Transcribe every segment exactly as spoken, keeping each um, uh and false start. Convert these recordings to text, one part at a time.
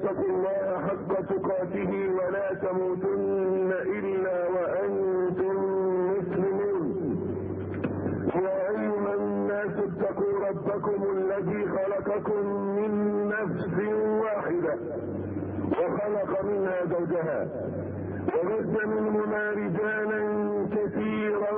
واتقوا الله حق تقاته ولا تموتن إلا وأنتم مسلمون. يا أيها الناس اتقوا ربكم الذي خلقكم من نفس واحدة وخلق منها زوجها وبث منهما رجالا كثيرا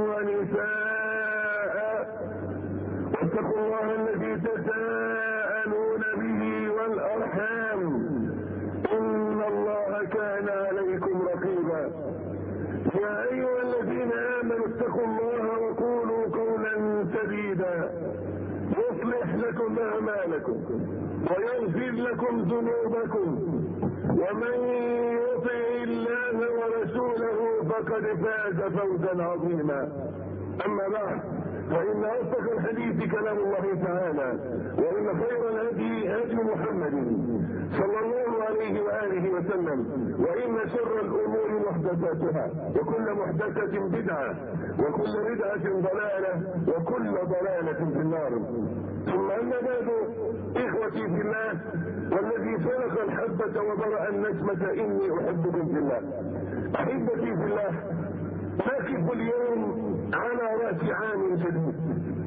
ونساء واتقوا الله الذي تساءلون به والأرحام إن الله كان عليكم رقيبا. يا أيها الذين آمنوا اتقوا الله وقولوا قولا سديدا يصلح لكم أعمالكم ويغفر لكم ذنوبكم ومن يطع الله ورسوله فقد فاز فوزا عظيما. أما بعد فإن أصدق الحديث كلام الله تعالى وإن خير الهدي هدي محمد صلى الله عليه وآله وسلم وإن شر الأمور محدثاتها وكل محدثة بدعة وكل بدعة ضلالة وكل ضلالة في النار. ثم أما بعد إخوتي في الله والذي خلق الحبة وبرأ النسمة إني أحبكم في الله. أحبتي في الله، نقف اليوم على رأس عام جديد،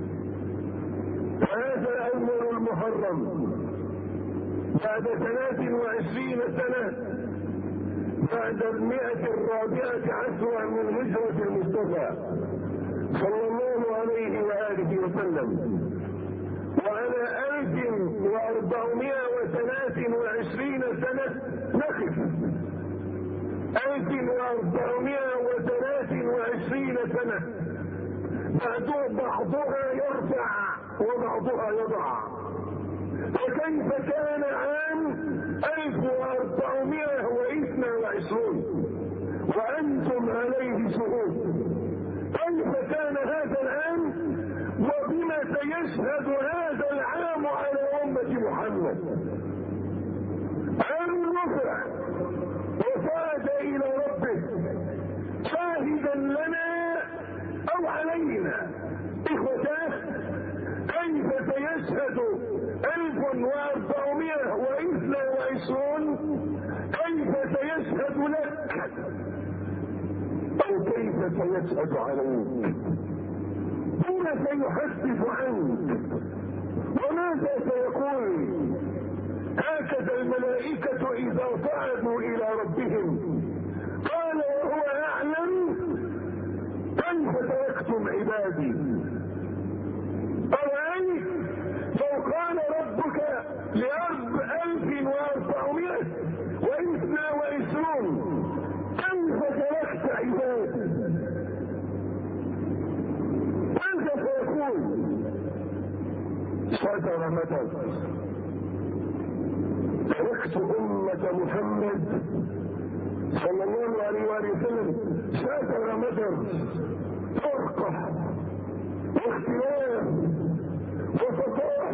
هذا أول المحرم بعد ثلاث وعشرين سنة بعد المئة الرابعة عشرة من هجرة المصطفى صلى الله عليه وآله وسلم، وعلى ألف وأربعمائة وثلاث وعشرين سنة نقف ألف وأربعمائة وثلاث وعشرين سنة بعد بعضها يرفع وبعضها يضع. فكيف كان عام ألف وأربعمائة واثنين وعشرين وأنتم عليه شهود؟ كيف كان هذا العام وبما سيشهد هذا العام على أمة محمد؟ عام النصرة وفاد إلى ربه شاهدا لنا أو علينا. إخوتاه، كيف سيشهد ألف وأربعمائة واثنين وعشرين؟ كيف سيشهد لك أو كيف سيشهد عليك؟ بما سيحدث عنك وماذا سيقول؟ هكذا الملائكة إذا صعدوا إلى ربهم قال وهو أعلم كيف تركتم عبادي. أرأيت لو قال ربك لأرض ألف وأربعمائة واثنين وعشرين كيف تركت عبادي؟ ماذا سيقول؟ صدر مدد تركت أمة محمد صلى الله عليه وآله وسلم شادر مدر فرقة واختلاف وفطاح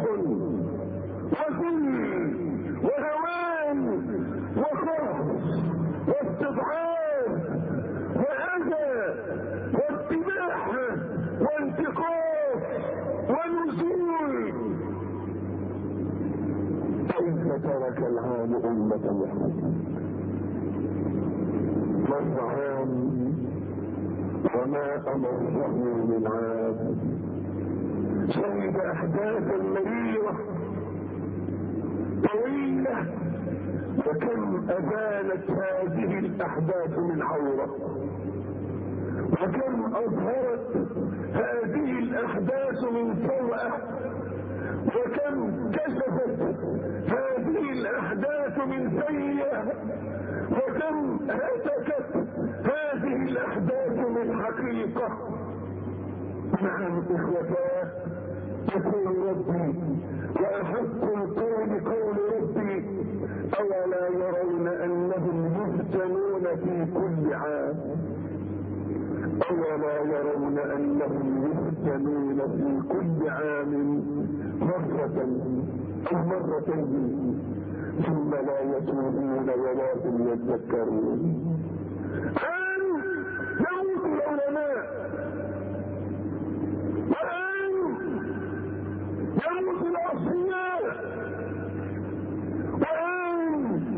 وذل وهوان وخوف واستضعاف وأذى واتباحة وانتقاص ونزول. كيف ترك العام أمة محمد؟ مر عام وما أمره من عام، شهد أحداثا مريرة طويلة، وكم أزالت هذه الأحداث من عورة، وكم أظهرت هذه الأحداث من سوءة، وكم كشفت هذه الأحداث من سيئة، وكم هتكت هذه الأحداث من حقيقة. نعم إخوتاه، يقول ربي وأحق القول قول ربي أولا يرون أنهم يفتنون في كل عام، أولا يرون أنهم يفتنون في كل عام مرة أو مرتين ثم لا يتوبون ولا هم يتذكرون. الآن يموت العلماء، والآن يموت الأصفياء، والآن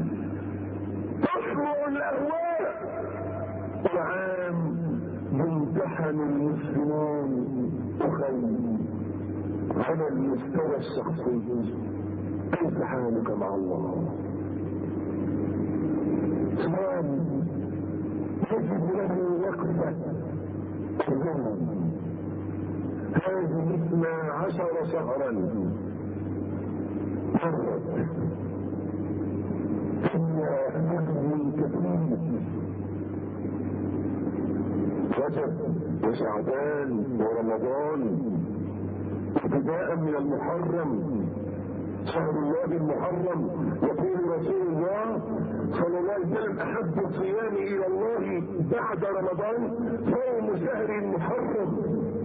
يمتحن المسلمون أخي على المستوى الشخصي. كيف حالك مع الله؟ سؤال يجب له وقفة تزن. هذه اثنا عشر شهرا مرت فيها نقل كثير. رجب وشعبان ورمضان ابتداء من المحرم شهر الله المحرم. يقول رسول الله صلى الله عليه وسلم احب الصيام الى الله بعد رمضان صوم شهر المحرم.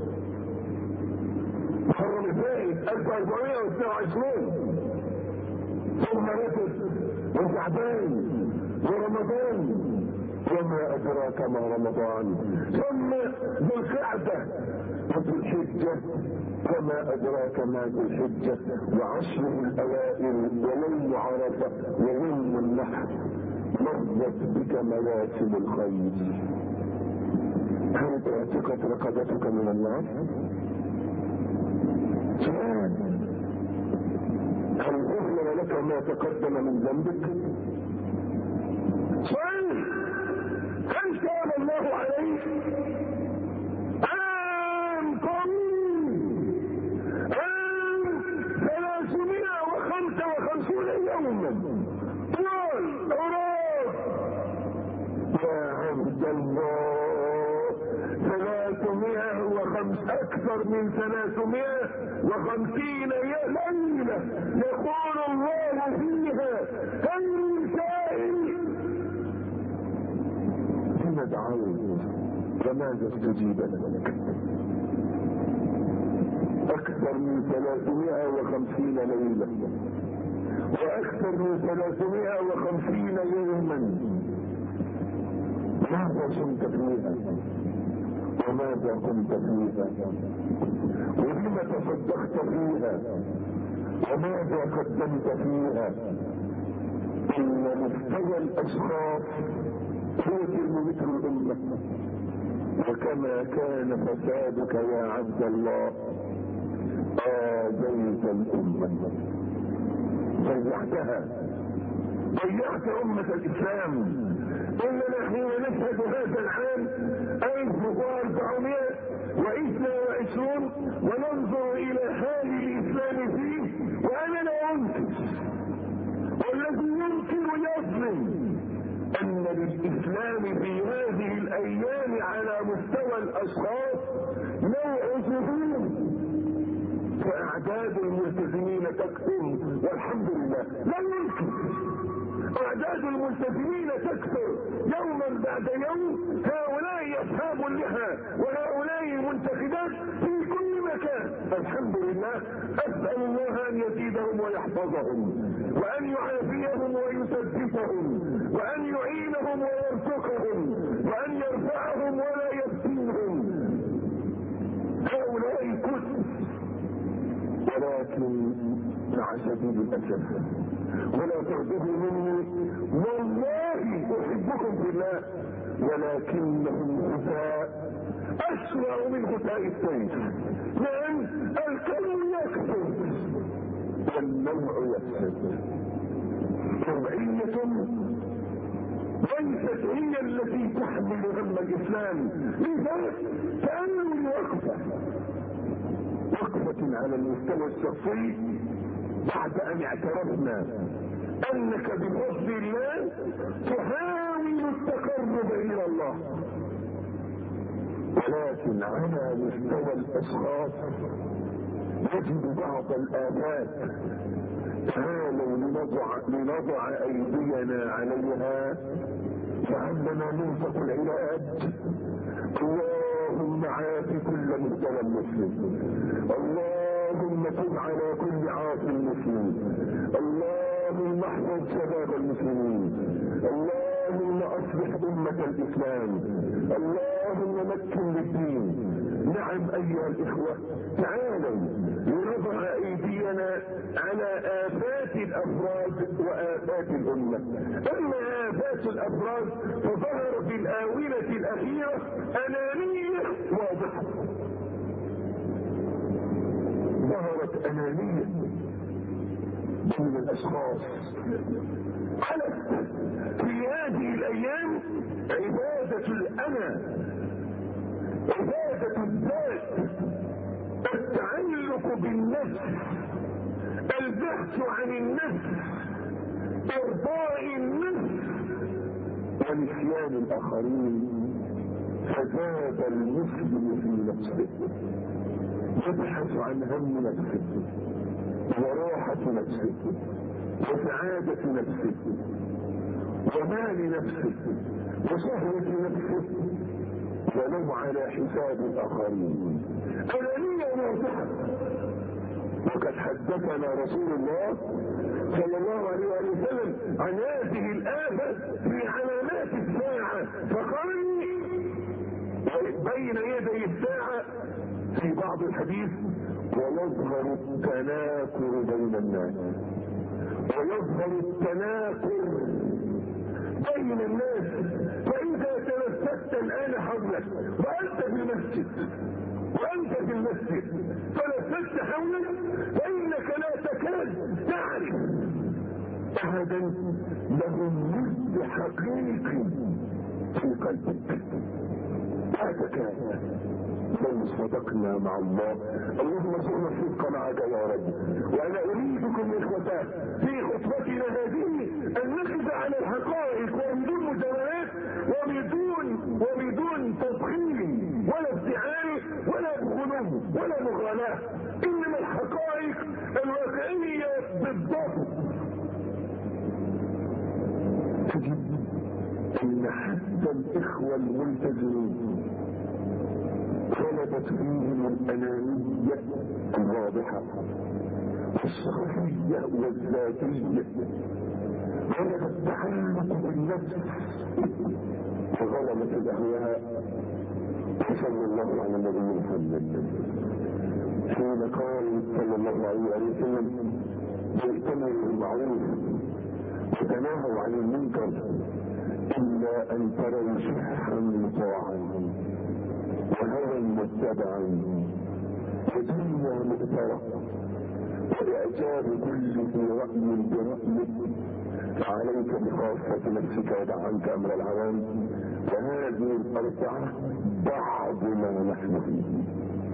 محرم الفائت ألف وأربعمائة واثنين وعشرين، ثم رجب وشعبان ورمضان، وما أدراك ما رمضان، ثم ذو القعدة وذو الحجة، وما أدراك ما ذو الحجة، وعشره الأوائل ويوم عرفة ويوم النحر. مرت بك مواسم الخير. هل اعتقت رقبتك من النار؟ سؤال: هل غفر لك ما تقدم من ذنبك؟ سؤال: هل تاب الله عليك؟ عام قوي، عام ثلاثمائة وخمسة وخمسون يوما طوال عراق يا عبد الله. ثلاثمائة وخمس اكثر من ثلاثمائة وخمسين ليلة يقول الله فيها: هل من سائل؟ لما دعوت فماذا استجيب لك؟ اكثر من ثلاثمائة وخمسين ليلة واكثر من ثلاثمائة وخمسين يوما. ماذا صمت فيها وماذا قمت فيها ولما تصدقت فيها وماذا قدمت فيها؟ ان مستوى الاشخاص هو ترمومتر الامه. وكما كان فسادك يا عبد الله آذيت الامه، ضيعتها، ضيعت امه الاسلام. اننا حين نشهد هذا العام ألف وأربعمائة واثنين وعشرين وننظر الى حال الاسلام فيه، وانا لا انكر، والذي ينكر يظلم، ان للاسلام في هذه الايام على مستوى الاشخاص نوع ظهور. فاعداد الملتزمين تكثر والحمد لله، لا ننكر، اعداد الملتزمين تكثر يوما بعد يوم. هؤلاء اصحاب اللحى وهؤلاء المنتخبات في كل مكان، الحمد لله. اسال الله ان يزيدهم ويحفظهم وان يعافيهم ويثبتهم وان يعينهم ويرزقهم وان يرفعهم ولا يفتنهم. هؤلاء كثر، ولكن مع شديد الاسف، ولا تغضبوا مني والله احبكم في الله، ولكنهم غثاء اسرع من غثاء السيف. لان الكون يكثر والنوع يفسد. شرعية ليست هي التي تحمل هم الاسلام. لذلك تأمل وقفة وقفة على المستوى الشخصي بعد ان اعترفنا انك بفضل الله تحاول التقرب الى الله، ولكن على مستوى الاشخاص نجد بعض الآفات. تعالوا لنضع, لنضع ايدينا عليها فعلنا ننفق العلاج. اللهم عاف كل مبتلى مسلم، اللهم تب على كل عاص مسلم، اللهم احفظ شباب المسلمين، اللهم اصلح امة الاسلام، اللهم مكن للدين. نعم ايها الاخوة، تعالوا لنضع ايدينا على آفات الافراد وآفات الامة. اما آفات الافراد فظهر في الاونة الاخيرة انانية ظهرت أنانية من الأشخاص. حدث في هذه الأيام عبادة الأنا، عبادة الذات، التعلق بالنفس، البحث عن النفس، إرضاء النفس ونسيان الآخرين. فزاد المسلم في نفسه يبحث عن هم نفسه وراحة نفسه وسعادة نفسه ومال نفسه وشهوة نفسه ولو على حساب الآخرين. أنانية واضحة. وقد حدثنا رسول الله صلى الله عليه وسلم عن هذه الآفة في علامات الساعة، فقال بين يدي الساعة في بعض الحديث: ويظهر التناكر بين الناس، ويظهر التناكر بين الناس. فإذا تلفت الآن حولك وأنت في المسجد وأنت في المسجد تلفت حولك فإنك لا تكاد تعرف أحدا له مجد حقيقي في قلبك. لا تكاد. لو صدقنا مع الله، اللهم ارزقنا الصدق معك يا رب. وانا اريدكم اخوتاه في خطبتنا هذه ان نقف على الحقائق وبدون مجاملات وبدون وبدون تضخيم ولا افتعال ولا غلو ولا مغالاه، انما الحقائق الواقعيه بالضبط. تجد ان حتى الاخوه الملتزمين غلبت فيهم الأنانية الواضحة والشخصية والذاتية، غلب التعلق بالنفس وغلبت الأهواء. صلى الله على النبي محمد حين قال صلى الله عليه وسلم: اجتنبوا المعروف وتناهوا عن المنكر إلا أن تروا شحا مطاعا وهوى متبعا ودنيا مؤثرة وإعجاب كل ذي رأي برأيه. فعليك بخاصة نفسك ودع عنك أمر العوام. وهذه الأربعة بعض ما نحن فيه.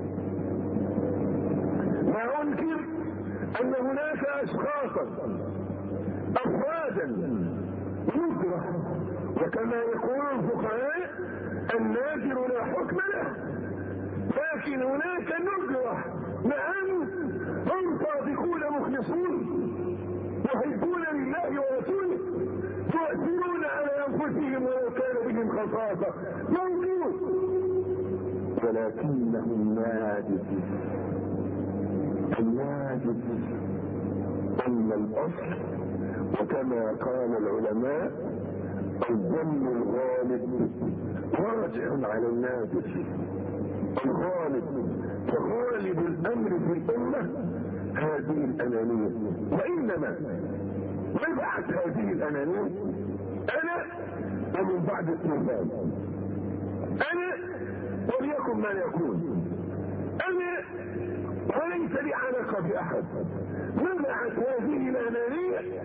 ما أنكر أن هناك أشخاصا أفرادا يكره، وكما يقول الفقهاء: النادر لا حكم له. لكن هناك ندرة، نعم، هم صادقون مخلصون يحبون لله ورسوله، يؤثرون على انفسهم ولو كان بهم خصاصة، موجود، ولكنهم نادر. النادر أن الأصل، وكما قال العلماء: الظن الغالب راجع على النادر. الغالب فغالب الامر في الامه هذه الانانيه، وانما رفعت هذه الانانيه انا ومن بعد الطوفان، انا وليكن ما يكون، انا وليس لي علاقه باحد. منعت هذه الانانيه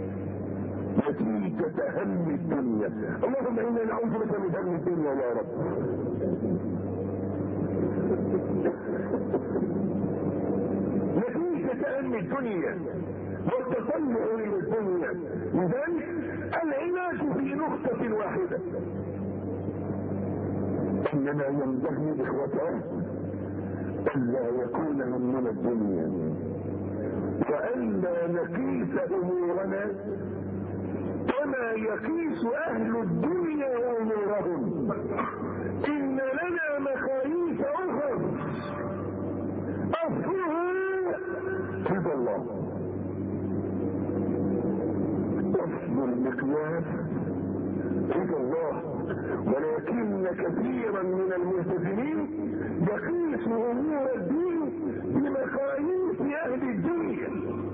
نتيجة هم الدنيا. اللهم إنا نعوذ بك من هم الدنيا يا رب. نتيجة هم الدنيا والتطلع إلى الدنيا. لذلك العلاج في نقطة واحدة: إننا ينبغي إخوتان ألا يكون همنا الدنيا، وألا نقيس أمورنا كما يقيس أهل الدنيا أمورهم. إن لنا مقاييس أخرى أصلها رضا الله. أصل المقياس رضا الله، ولكن كثيرا من الملتزمين يقيس أمور الدين بمقاييس أهل الدنيا.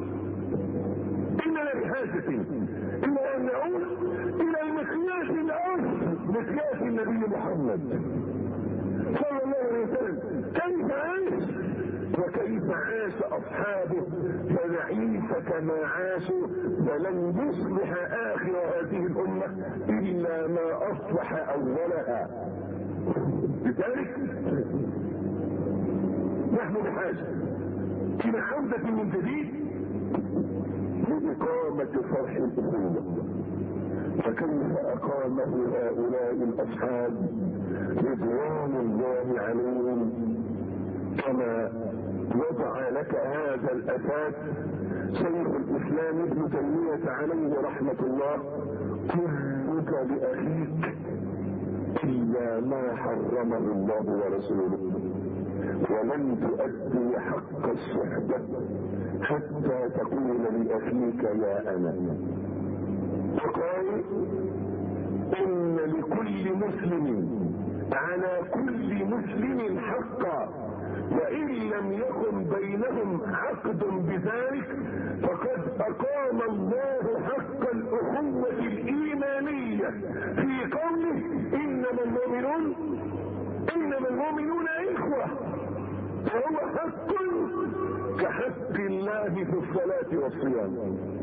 إننا بحاجة إلا أن نعود إلى المقياس الأصل، مقياس النبي محمد صلى الله عليه وسلم، كيف عاش كيف عاش اصحابه فنعيش كما عاشوا، فلن يصلح اخر هذه الامه الا ما اصلح اولها. لذلك نحن بحاجه الى عوده من جديد لإقامة فرح الأخوة. فكيف أقامه هؤلاء الأصحاب رضوان الله عليهم كما وضع لك هذا الأساس شيخ الإسلام ابن تيمية عليه رحمة الله: كلك لأخيك إلا ما حرمه الله ورسوله، ولن تؤدي حق الصحبة حتى تقول لأخيك يا أنا. وقال: إن لكل مسلم على كل مسلم حقا، وإن لم يكن بينهم عقد بذلك فقد أقام الله حق الأخوة الإيمانية في قوله: إنما المؤمنون إنما المؤمنون إخوة، وهو حق كحق الله في الصلاة والصيام.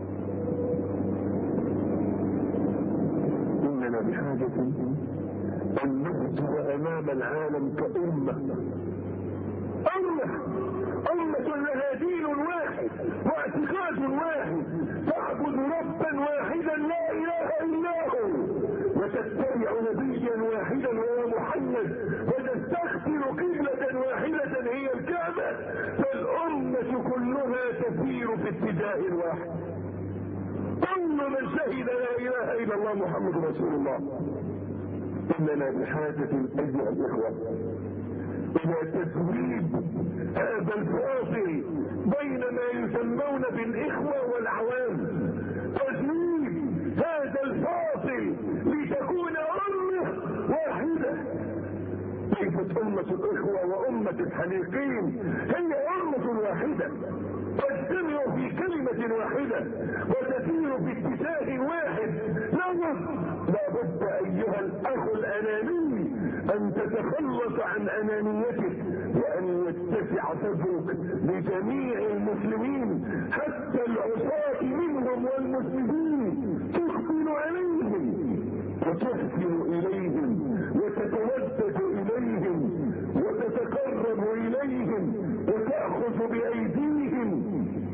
إننا بحاجة أن نبدو أمام العالم كأمة أمة أمة لها دين واحد واعتقاد واحد، تعبد ربا واحدا لا إله إلا هو، وتتبع نبيا واحدا وهو محمد، وتستغفر قبلة واحدة هي الكعبة، فالأمة كلها تسير في اتجاه واحد. كل من شهد لا إله إلا الله محمد رسول الله. إننا بحاجة أيها الإخوة إلى تسويب هذا الفاصل بين ما يسمون بالإخوة والأعوام، تسويب هذا الفاصل لتكون أمة واحدة. ليست أمة الإخوة وأمة الحليقين، هي أمة واحدة تجتمع في كلمة واحدة وتسير باتجاه واحد. لا بد أيها الأخ الأناني أن تتخلص عن أنانيتك، وأن يتسع صدرك لجميع المسلمين حتى العصاة منهم والمسلمين، تقبل عليهم وتحسن إليهم وتتودد إليهم وتتقرب إليهم وتأخذ بأيديهم.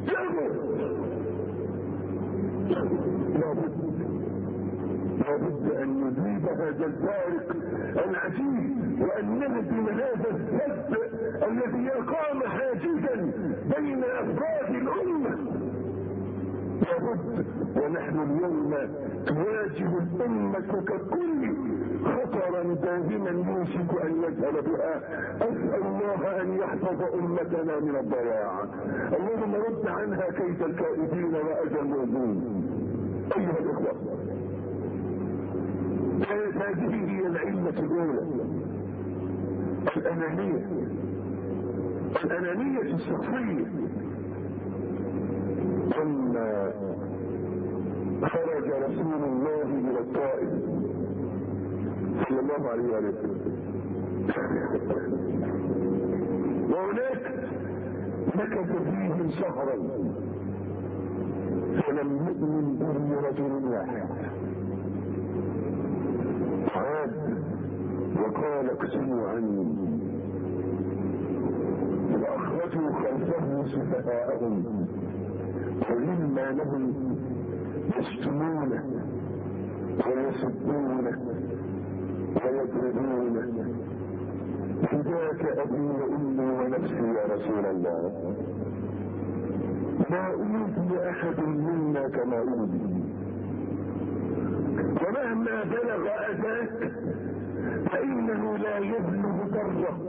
لابد لابد أن نجيب هذا الفارق العجيب، وأن نهدم هذا السد الذي يقام حاجزا بين أفراد الأمة. لابد. ونحن اليوم تواجه الأمة ككل خطرا دائما يوشك أن يذهب بها. أسأل الله أن يحفظ أمتنا من الضياع. اللهم رد عنها كيد الكائدين وأذى المؤذين. أيها الإخوة، هذه هي العلة الأولى، الأنانية الأنانية الشخصية. لما خرج رسول الله إلى الطائف صلى الله عليه وسلم، وهناك مكث فيه شهرا فلم يؤمن به رجل واحد. عاد وقال: اقسموا عني. فأخرجوا خلفه سفهاءهم وغلمانهم يشتمونه ويسبونه ويضربونه. فداك أبي وأمي ونفسي يا رسول الله، ما أوذي أحد منا كما أوذي، ومهما بلغ أذاك فإنه لا يبلغ ذرة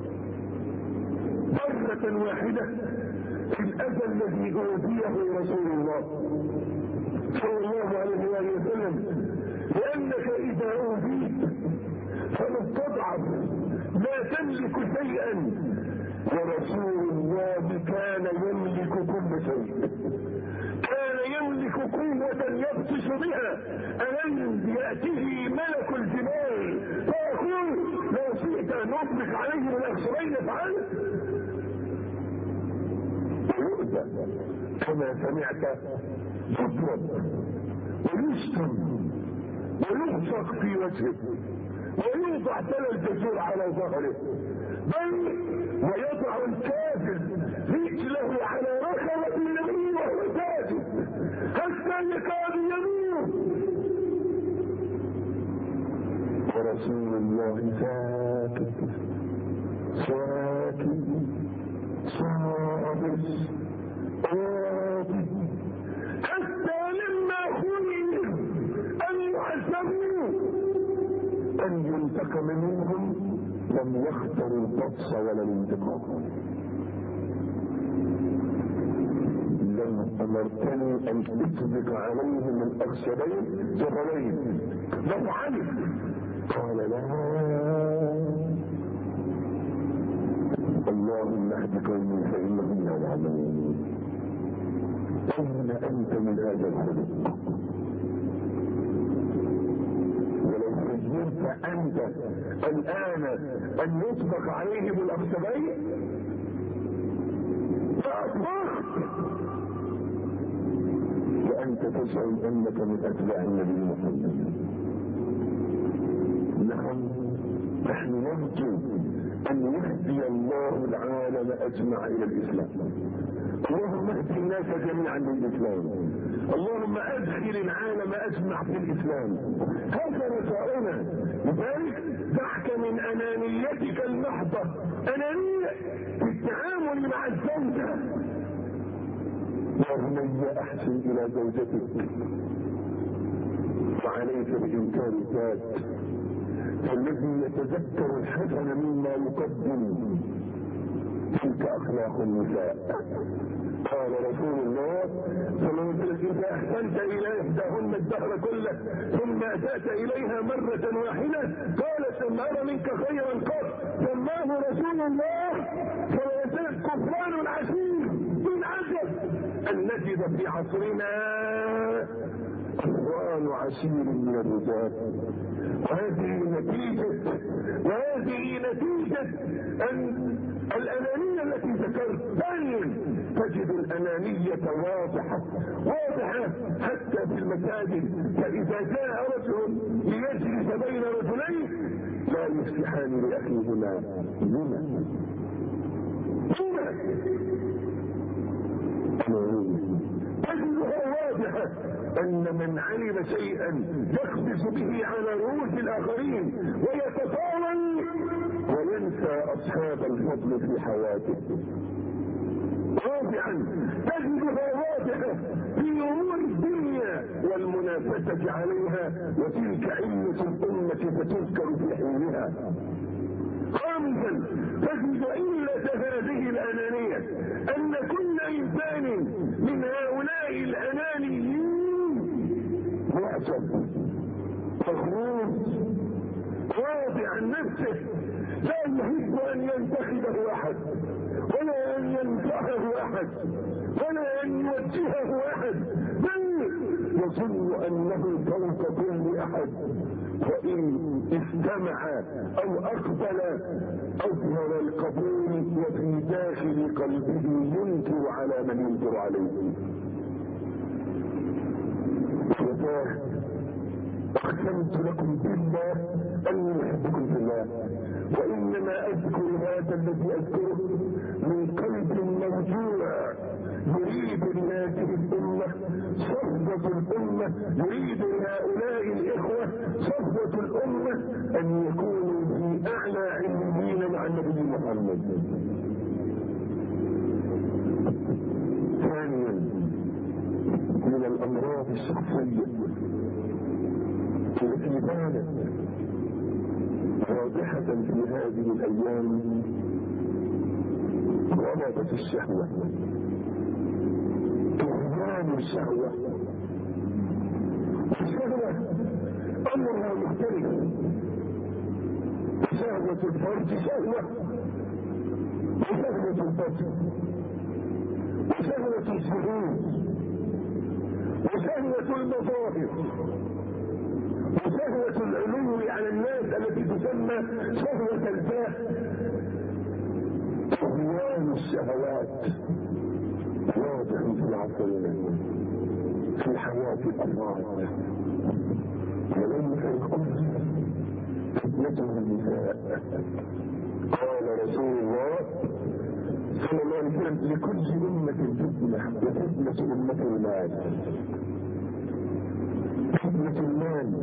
ذرة واحدة في الأذى الذي أوذيه رسول الله صلى الله عليه وسلم، لأنك إذا أوذيت فمستضعف لا تملك شيئا، ورسول الله كان يملك كل شيء، كان يملك قوة يبطش بها. ألم يأته ملك الجبال فيقول: 'لو شئت ان اطلق عليهم الاخشبين فعلت'. كما سمعت يضرب ويشتم ويغفق في وجهه ويوضع ثلاث جسور على ظهره، بل ويضع الكافر رجله على ركبة النبي وهو ساجد حتى يكاد يموت، ورسول الله ساكت ساكت صابر راضي، حتى لما خير ان يعذبوا ان ينتقم منهم لم يختروا البطش ولا الانتقام. لم امرتني ان اطبق عليهم الاخشبين جبلين لفعلت، قال لا، اللهم اهد قومي فانهم لا يعلمون. اين انت من هذا الخلق؟ ولو خيرت انت الان ان يطبق عليهم الاخشبين فاطبقت، وانت تزعم انك من اتباع النبي محمد. نعم، نحن نرجو ان يهدي الله العالم اجمع الى الاسلام. اللهم اهدي الناس جميعا للاسلام، اللهم ادخل العالم اجمع في الاسلام، هذا رجاؤنا. لذلك دعك من انانيتك المحضه، انانيه في التعامل مع الزوجه. يا بني احسن الى زوجتك وعليك بانكار الذات، فالذي يتذكر الحسن مما يقدم تلك اخلاق النساء. قال رسول الله صلى الله عليه وسلم اذا احسنت الى احداهن الدهر كله ثم اتات اليها مره واحده قالت لم ارى منك خيرا قط، سماه رسول الله صلى الله عليه وسلم كفران العشير. من عجب ان نجد في عصرنا كفران عشير من الرجال. وهذه نتيجة وهذه نتيجة أن الأنانية التي ذكرت. ثانيا تجد الأنانية واضحة واضحة حتى في المساجد، فإذا جاء رجل ليجلس بين رجلين لا يفتحان لأخيهما لما تجدها واضحة ان من علم شيئا يخبز به على رؤوس الاخرين ويتطاول وينسى اصحاب الفضل في حياته. رابعا تجدها واضحة في امور الدنيا والمنافسة عليها، وتلك علة الامة فتذكر في حينها. خامسا تجد علة هذه الانانية ان كل انسان من هؤلاء الانانيين معجب مغرور راضي عن نفسه، لا يحب ان ينتخبه احد ولا ان ينفعه احد ولا ان يوجهه احد، بل يظن انه فوق كل احد، وان استمع او اقبل اظهر القبول وفي داخل قلبه ينكر على من ينكر عليه. اقسمت لكم بالله اني احبكم في الله، وانما اذكر هذا الذي اذكره من قلب موجوع يريد لهذه الامه صفوه الامه، يريد لهؤلاء الاخوه صفوه الامه ان يكونوا في اعلى علمين مع النبي محمد. ثانيا من الامراض الشخصيه التي بانت واضحة في هذه الأيام غلبة الشهوة، طغيان الشهوة. الشهوة أمرها مختلف، شهوة الفرج شهوة، وشهوة البطن، وشهوة الشهود، وشهوة المظاهر، وشهوة العلو على الناس التي تسمى شهوة الجاه. طغيان الشهوات واضح في عصرنا في حياة الأمراض ولم الكل فتنة النساء. قال رسول الله صلى الله عليه وسلم لكل أمة فتنة وفتنة أمة المال. فتنة المال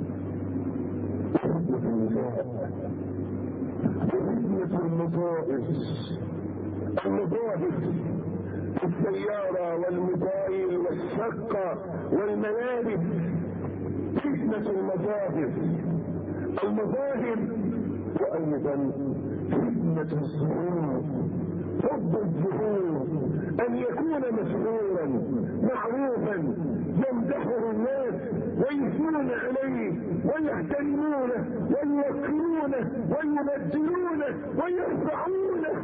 وفتنة النساء وفتنة المصائب المصائب السيارة والموبايل والشقة والملابس. فتنة المظاهر المظاهر وأيضا فتنة الظهور حب الظهور أن يكون مشهورا معروفا يمدحه الناس ويثنون عليه ويحترمونه ويوقرونه ويمجدونه ويرفعونه.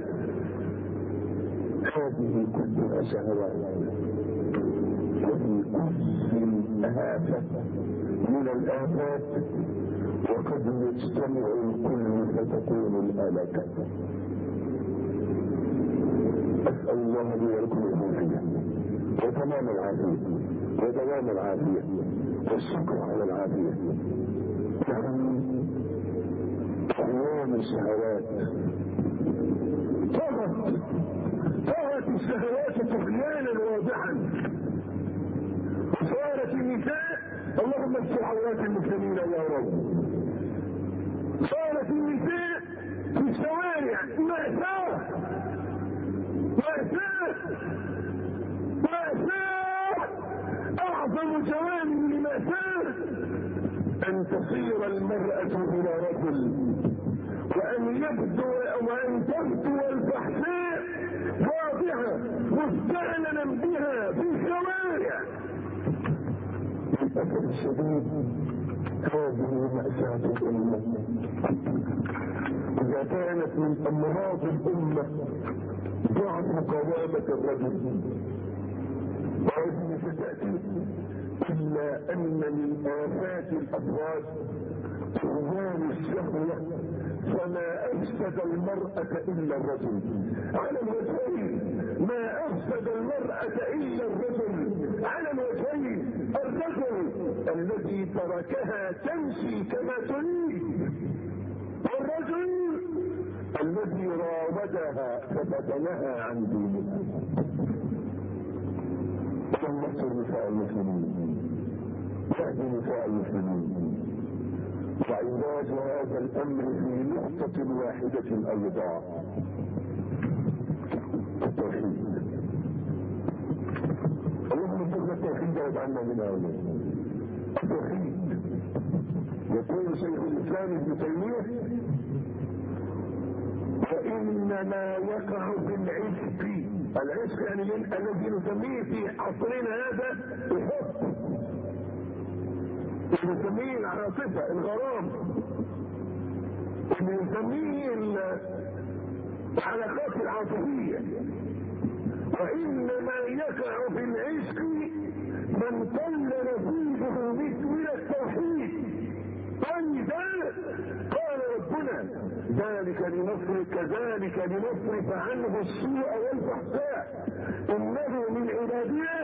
هذه كلها شهوات وفي كل آفة من الآفات وقد يجتمع الكل فتكون الهلكة. أسأل الله لي ولكم العافية وتمام العافية ودوام العافية والشكر على العافية. أعوام الشهوات طغت طغت الشهوات طغيانا واضحا وصارت النساء اللهم استر عورات المسلمين يا رب. صارت النساء في الشوارع مأساة مأساة مأساة. أعظم جوانب المأساة أن تصير المرأة إلى رجل وأن يبدو وأن تبدو الفحشاء واضحة مستعلنا بها في الشوارع. للأسف الشديد هذه مأساة الأمة. إذا كانت من أمراض الأمة ضعف قوامة الرجل وهذه ستأتي إلا أن من آفات الأفراد طغيان الشهوة فما أفسد المرأة إلا الرجل على الوجهين. ما أفسد المرأة إلا الرجل على الوجهين. الرجل الذي تركها تمشي كما تريد والرجل الذي راودها ففتنها عن دينها. ثم نساء المسلمين تأتي نساء المسلمين وعلاج هذا الأمر في نقطة واحدة أيضا التوحيد. اللهم ارزقنا التوحيد واجعلنا من أهله. التوحيد يقول شيخ الإسلام ابن تيمية وإنما يقع في العشق. العشق يعني الذي نسميه في عصرنا هذا الحب، نسميه العاطفة الغرام، نسميه العلاقات العاطفية. وإنما يقع في العشق من قل نصيبه من التوحيد. فإذا قال ربنا ذلك لنصرف كذلك لنصرف عنه السوء والفحشاء إنه من عبادنا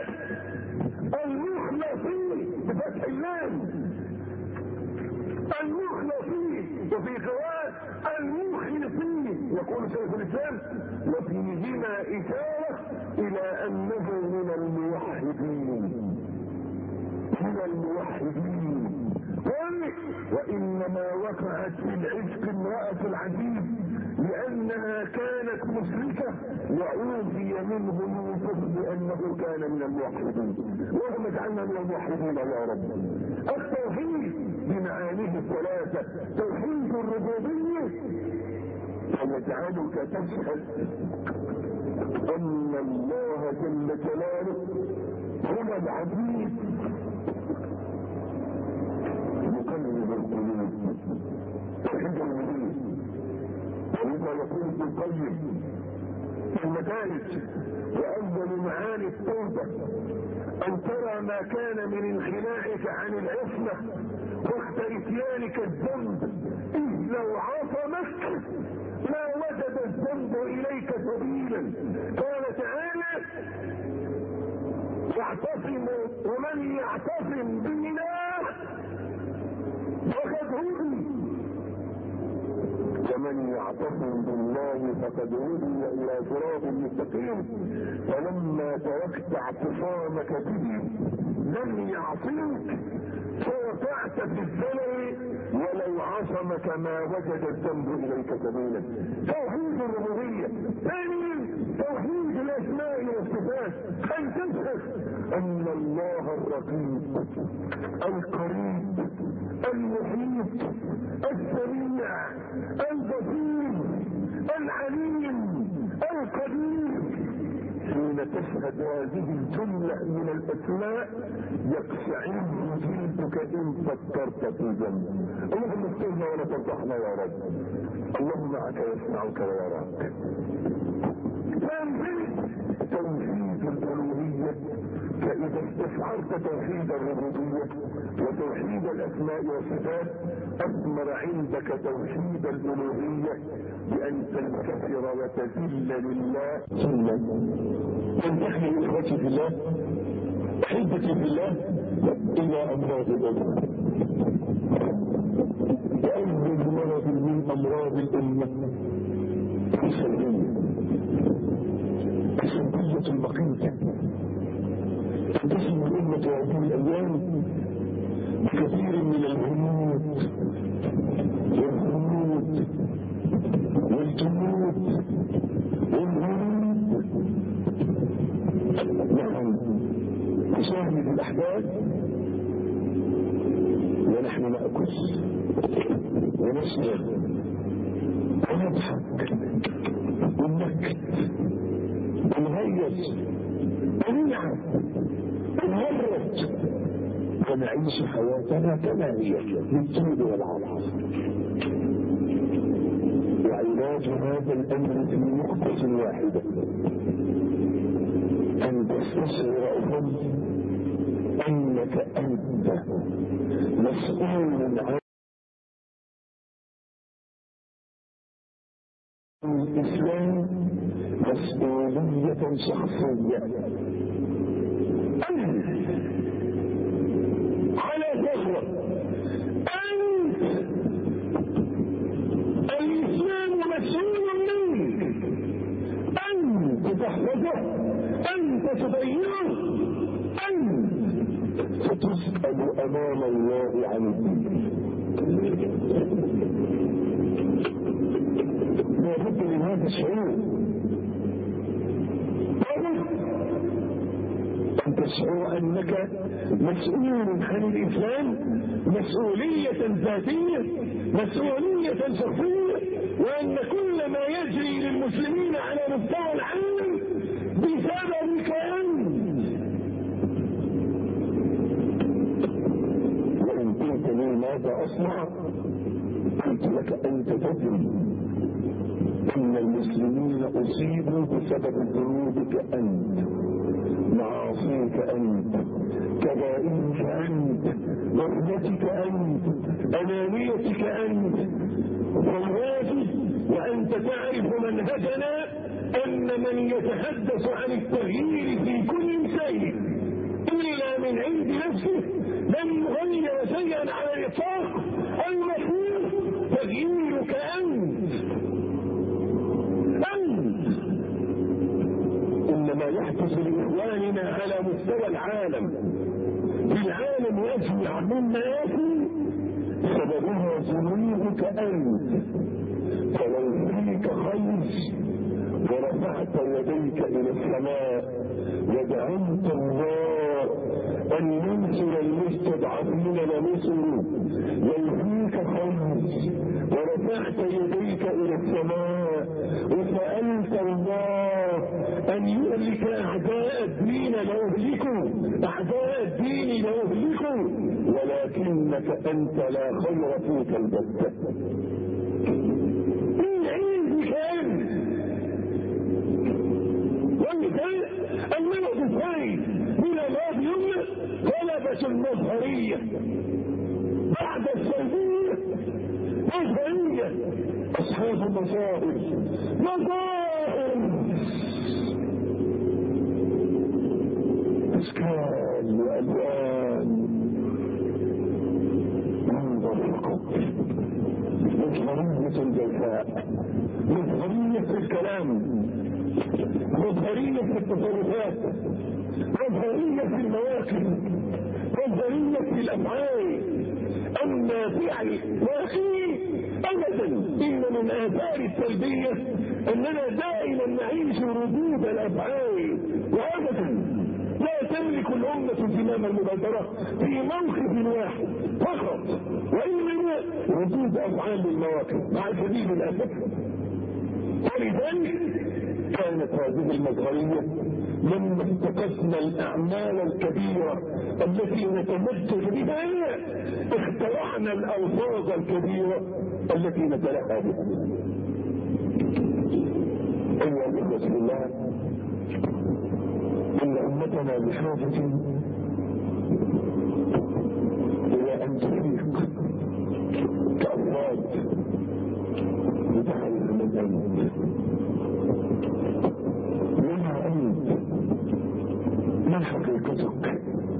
المخلصين بفتح اللام المخلصين وفي قراءة المخلصين. يقول شيخ الإسلام وفيهما إشارة إلى أنه من الموحدين من الموحدين. قال وإنما وقعت في العشق امرأة العزيز لأنها كانت مشركة وعوذي منه يوسف لأنه كان من الموحدين. اللهم اجعلنا من الموحدين يا رب. التوحيد بمعانيه الثلاثة توحيد الربوبية ويجعلك تشهد أن الله جل جلاله هو العزيز مقلب القلوب. توحيد الربوبية. ولذا يقول ابن القيم في المدارج وأول معاني التوبة أن ترى ما كان من انخلاعك عن العصمة وقت إتيانك الذنب إذ لو عصمك ما وجد الذنب إليك سبيلا. قال تعالى يعتصم ومن يعتصم بالله فقد هدي، ومن يعتصم بالله فقد هدي الى صراط مستقيم. فلما تركت اعتصامك به لم يعصمك فوقعت في الزلل، ولو عصمك ما وجد الذنب اليك سبيلا. توحيد الربوبيه. ثانيا توحيد الاسماء والصفات، ان تشهد ان الله الرقيب القريب المحيط السميع البصير العليم القدير. حين تشهد هذه الجملة من الأسماء يقشعر جلدك إن فكرت في ذنب. اللهم استرنا ولا تفضحنا يا رب. اللهم معك يسمعك ويراك. توحيد الألوهية، فإذا استشعرت توحيد الربوبية وتوحيد الأسماء والصفات أثمر عندك توحيد الألوهية بأن تنكسر وتذل لله. أن تحمل إخوتي في الله أحبتي في الله إلى أمراض الأمة، وأنه مرض من أمراض الأمة السلبية السلبية المقيتة. تنتشر الأمة هذه الأيام بكثير من الهنود والهنود والجنود والهنود. نحن نشاهد الأحداث ونحن نأكل ونشرب ونضحك وننكت ونهيج ونلعب ونهرج ونعيش حياتنا كما هي بالطول والعرض. وعلاج هذا الأمر في نقطة واحدة، أن تستشعر أنك أنت مسؤول عن الإسلام مسؤولية شخصية. أنت على ظهر أنت الإسلام مسؤول منك، أنت تحفظه، أنت تبينه، أنت ستسأل أمام الله عن الدين. لابد من هذا الشعور، أن تشعر أنك مسؤول عن الإسلام مسؤولية ذاتية، مسؤولية شخصية، وأن كل ما يجري للمسلمين على مستوى العالم بسببك أنت. وإن قلت لي ماذا أصنع؟ قلت لك أنت تدري أن المسلمين أصيبوا بسبب ذنوبك أنت، معاصيك أنت، كبائرك أنت، غربتك أنت، أنانيتك أنت، ضروراتك. وأنت تعرف منهجنا أن من يتحدث عن التغيير في كل شيء إلا من عند نفسه لن يغير شيئا على الإطلاق. المفروض تغييرك أنت أنت. إنما يحدث لإخواننا على مستوى العالم، العالم يجمع مما يكون سببها ذنوبك أنت. فلو فيك خير ورفعت يديك إلى السماء ودعمت الله أن ينصر المستضعفين لنصروا، لو فيك خير ورفعت يديك إلى السماء وسألت الله أن يهلك أعداء الدين ليهلكوا، أعداء الدين ليهلكوا، ولكنك أنت لا خير فيك البتة. من عندك أنت. والمثال المرض الثاني من أمراض الأمة غلبة المظهرية بعد السلبية مظهرية. أصحاب المظاهر مظاهر اشكال والوان منظر القبر، مظهرية الجفاء، مظهرية في الكلام، مظهرية في التصرفات، مظهرية في المواقف، مظهرية في الافعال. اما فعل واقعي ابدا. ان من اثار السلبيه اننا دائما نعيش ردود الافعال، وابدا لا تملك الامه زمام المبادره في موقف واحد فقط، وانما ردود افعال للمواقف مع شديد الاسف. ولذلك كانت هذه المظهريه لما اتقسنا الاعمال الكبيره التي نتمسك بها اخترعنا الالفاظ الكبيره التي نتلقى بها. ايها الاخوه في الله، ان امتنا بحاجه الى ان تفيق كافراد بتعرف من انت، منها انت، ما حقيقتك،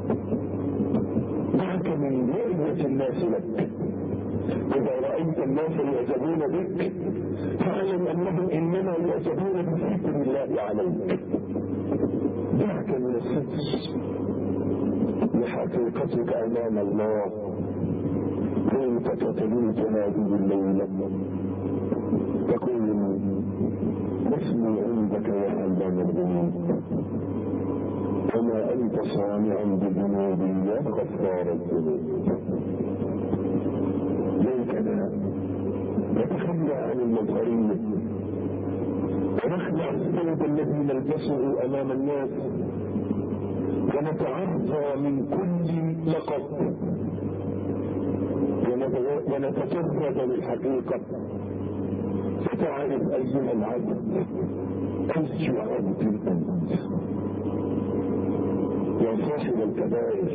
معك من رؤية الناس لك. إذا رأيت الناس يعجبون بك فاعلم أنهم إنما يعجبون بذكر الله عليك. دعك من الصدق لحقيقتك أمام الله. كنت تتلو تنادي الليل تقول اسمي عندك يا علام الذنوب، وما أنت صانع بذنوبي يا غفار الذنوب. ليتنا نتخلى عن المظهرية ونخلع الثوب الذي نلبسه أمام الناس، ونتعرض من كل لقب، ونتجرد للحقيقة، فتعرف أيها العبد أي عبد أنت يا صاحب الكبائر،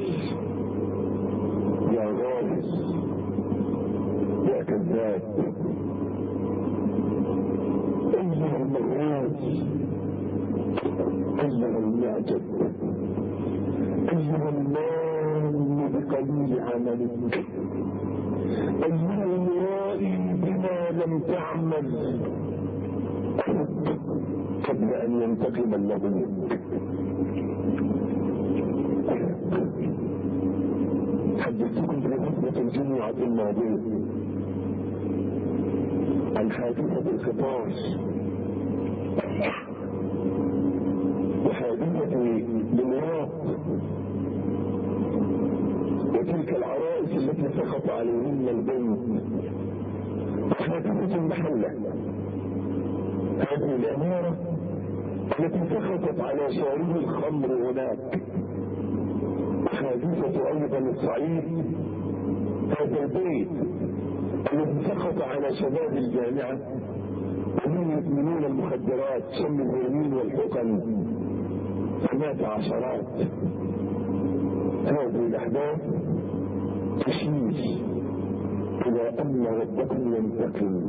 يا غالس، يا كذاب، أيها المغراس، أيها المعجب، أيها النام بقليل عملك، أيها المرائي بما لم تعمل قبل أن ينتقم الله منك. حدثتكم في خطبة الجمعة الماضية عن حادثة القطار وحادثة دمياط وتلك العرائس التي سقط عليهن البنت، وحادثة المحلة هذه الأمارة التي سقطت على شارب الخمر هناك، حادثة أيضا الصعيد هذا البيت الذي سقط على شباب الجامعة وهم يدمنون المخدرات سم الهيروين والحقن فمات عشرات. هذه الأحداث تشير إلى أن ربكم ينتقم.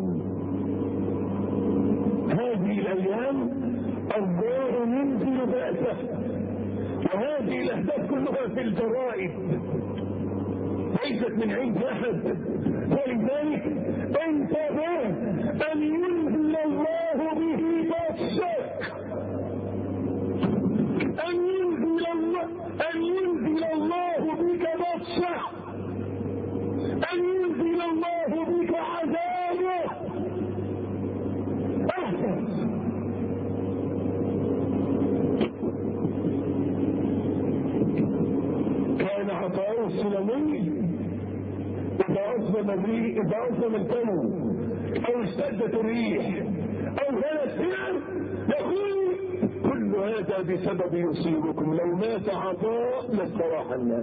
هذه الأيام الله ينزل بأسه، وهذه الأحداث كلها في الجرائد ليست من عند أحد. ولذلك انتبه أن ينزل الله به بأسك، أن ينزل الله أن ينزل الله بك بأسه، أن ينزل الله بك عذابه. أحسن كان عطاء السلمي إذا أصبم الريح، إذا أصبم الكون أو اشتدت الريح أو غلى السعر يقول كل هذا بسبب يصيبكم، لو مات عطاء لاستراح الناس.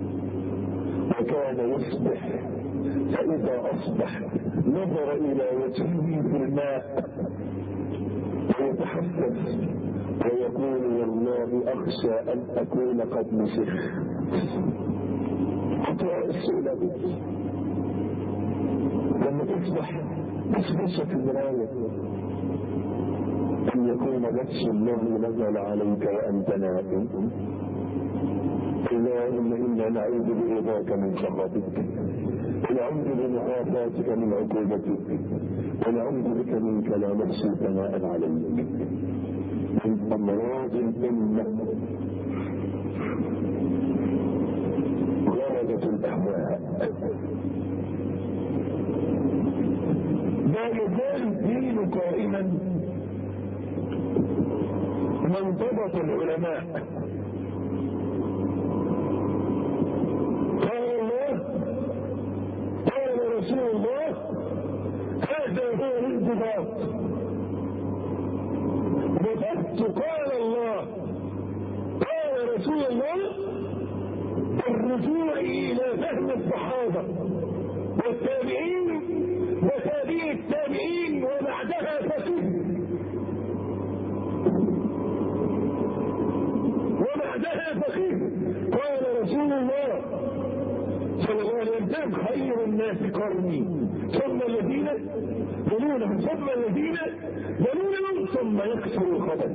وكان يصبح فإذا أصبح نظر إلى وجهه في الماء ويتحسس ويقول والله أخشى أن أكون قد مسخ. عطاء السلمي لما تصبح تصبح في المراية أن يكون نفس الله نزل عليك وأنت نائم اللهم إنا نعوذ برضاك من سخطك، ونعوذ بمعافاتك من عقوبتك، ونعوذ بك منك لا نحصي ثناء عليك. من أمراض الأمة غلبة الأهواء. لا يزال الدين قائما من ضبط العلماء. قال الله قال رسول الله، هذا هو الانضباط. ضبطت قال الله قال رسول الله الرجوع الى فهم الصحابه والتابعين وتابعي التابعين وبعدها فقه، وبعدها فقه. قال رسول الله صلى الله عليه وسلم خير الناس قرني ثم الذين يلونهم ثم الذين يلونهم ثم يكثر الخبث.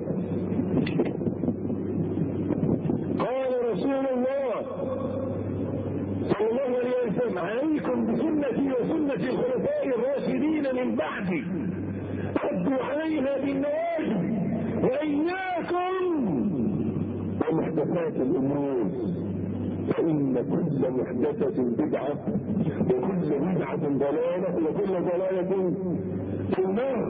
قال رسول الله صلى الله عليه وسلم عليكم بسنتي وسنة الخلفاء الراشدين من بعدي عضوا عليها بالنواجذ وإياكم ومحدثات الأمور فإن كل محدثة بدعة وكل بدعة ضلالة وكل ضلالة في النار.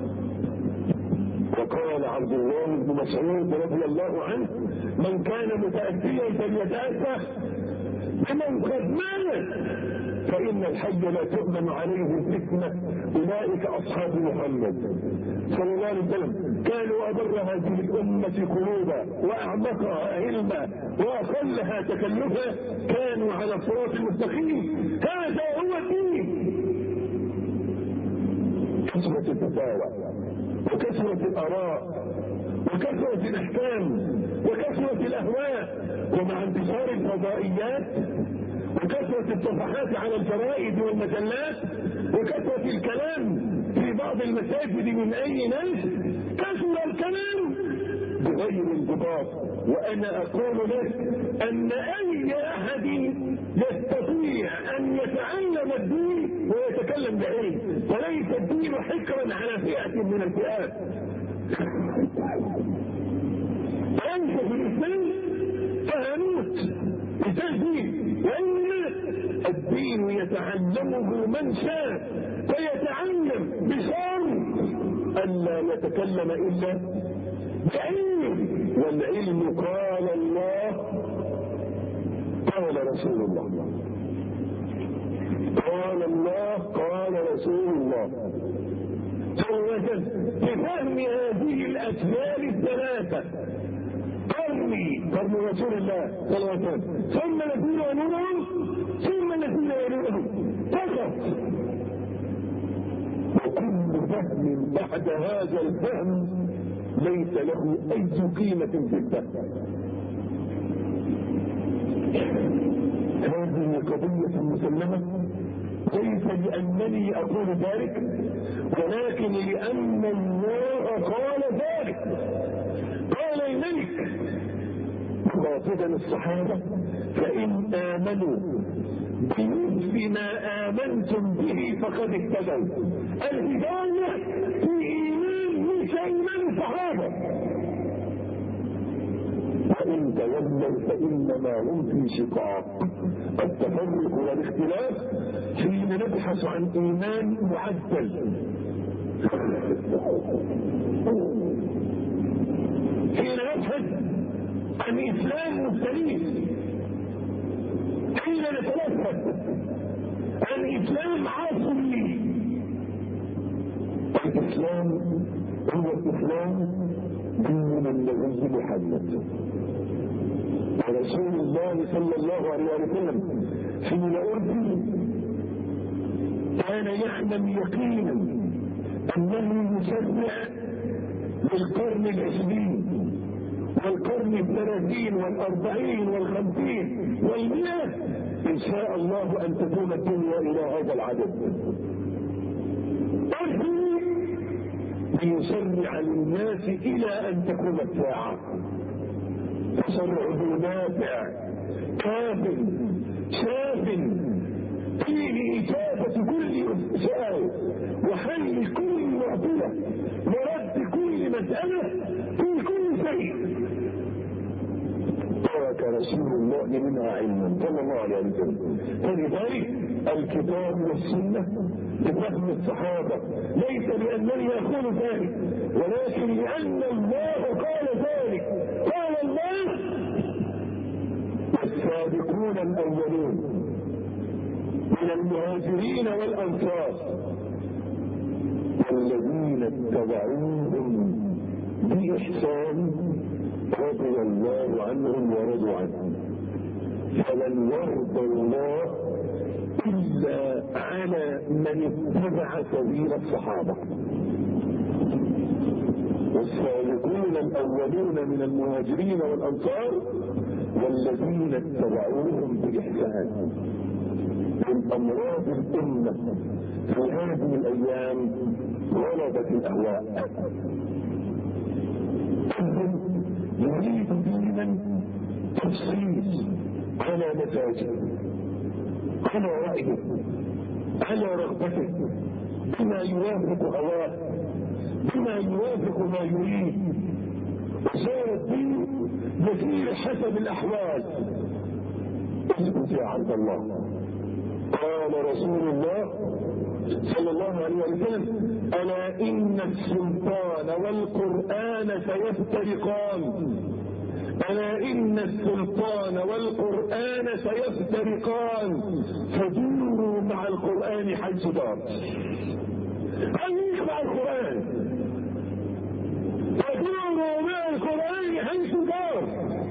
وقال عبد الله بن مسعود رضي الله عنه من كان متأسيا فليتأسى بمن قد مات فإن الحي لا تؤمن عليه الفتنة أولئك أصحاب محمد صلى الله عليه وسلم. كانوا أبر هذه الأمة قلوبا وأعمقها علما وأقلها تكلفا، كانوا على الصراط المستقيم. هذا هو الدين. كثرة الفتاوى وكثرة الآراء وكثرة الأحكام وكثرة الأهواء ومع انتشار الفضائيات وكثرة الصفحات على الجرائد والمجلات وكثرة الكلام في بعض المساجد من أي ناس، كثر الكلام بغير انضباط. وأنا أقول لك أن أي أحد يستطيع أن يتعلم الدين ويتكلم بعلم، وليس الدين حكرا على فئة من الفئات. أنت في الإسلام فهمت الدين، وإنما الدين يتعلمه من شاء، فيتعلم بشرط ألا يتكلم إلا بعلم. والعلم قال الله قال رسول الله، قال الله قال رسول الله. بفهم هذه الأجيال الثلاثة، قرني قرن رسول الله صلى الله عليه وسلم ثم الذين يلونهم ثم الذين يلونهم فقط. وكل فهم بعد هذا الفهم ليس له أي قيمة في الفهم. هذه قضية مسلمة، ليس لأنني أقول ذلك ولكن لأن الله قال ذلك. قال الملك خاطبا الصحابة فإن آمنوا بمثل ما آمنتم به فقد اهتدوا. الهداية في إيمان مش إيمان الصحابة. وإن تولوا فإنما هم في شقاق. التفرق والاختلاف حين نبحث عن إيمان معدل، حين نبحث عن إسلام مستنير، حين نتلفت عن إسلام عاصمي. الإسلام هو الإسلام دين النبي محمد ورسول الله صلى الله عليه وسلم. حين أرسل كان يعلم يقينا أنه يشرع للقرن العشرين والقرن الثلاثين والأربعين والخمسين والمئة إن شاء الله أن تكون الدنيا إلى هذا العدد. أرسل ليشرع للناس إلى أن تكون الساعة. فشرعه نافع كاف شاف فيه إجابة كل سؤال وحل كل معضلة ورد كل مسألة في كل شيء. ترك رسول الله منها علما صلى الله عليه وسلم. فلذلك الكتاب والسنة بفهم الصحابة ليس لأنني أقول ذلك ولكن لأن الله قال ذلك. قال الله السابقون الأولون من المهاجرين والأنصار الذين اتبعوهم بإحسان رضي الله عنهم ورضوا عنه. فلن يرضى الله إلا على من اتبع سبيل الصحابة. والسابقون الأولون من المهاجرين والأنصار والذين اتبعوهم بإحسان. من أمراض الأمة في هذه الأيام غلبت الأهواء. يريد دينا تفصيل على مزاجه على رأيه على رغبته بما يوافق هواه بما يوافق ما يريد. صار الدين يسير حسب الأحوال. اثبت يا عبد الله. قال رسول الله صلى الله عليه وسلم ألا إن السلطان والقرآن سيفترقان. ألا إن السلطان والقرآن سيفترقان فدوروا مع القرآن حيث دار. خليك مع القرآن فدوروا مع القرآن حيث دار.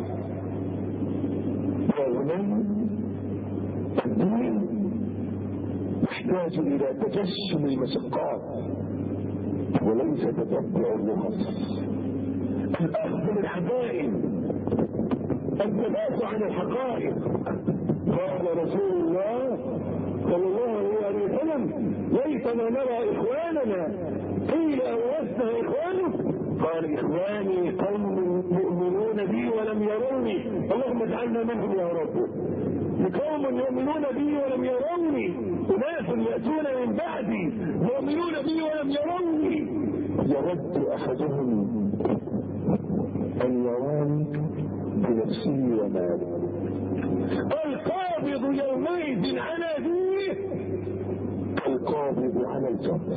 الدين يحتاج إلى تجسم المشقات وليس تتبع الرخص. الأخذ بالحقائق الثبات عن الحقائق. قال رسول الله صلى الله عليه وسلم ليتنا نرى إخواننا قيل أولسنا إخوانه قال إخواني قوم يؤمنون بي ولم يروني اللهم اجعلنا منهم يا رب. قوم يؤمنون بي ولم يروني أناس يأتون من بعدي يؤمنون بي ولم يروني يود أحدهم أن يراني بنفسه وماله. القابض يومئذ على دينه القابض على الجمر.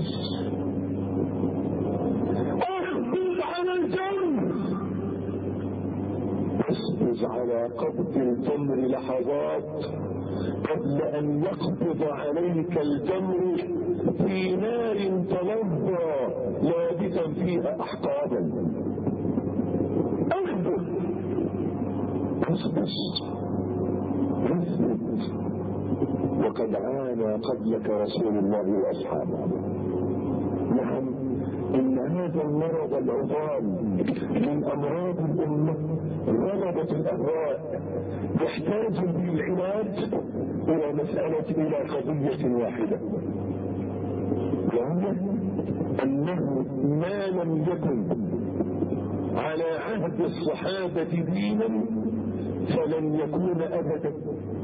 اخبض على الجمر اصبر على قبض الجمر لحظات قبل أن يقبض عليك الجمر في نار تلظى لابثا فيها أحقابا. اخبر اصبر اثبت. وقد عانى قبلك رسول الله وأصحابه. نعم إن هذا المرض العضال من أمراض الأمة غلبة الأهواء يحتاج بالعلاج إلى مسألة إلى قضية واحدة وهي أنه ما لم يكن على عهد الصحابة دينا فلن يكون أبدا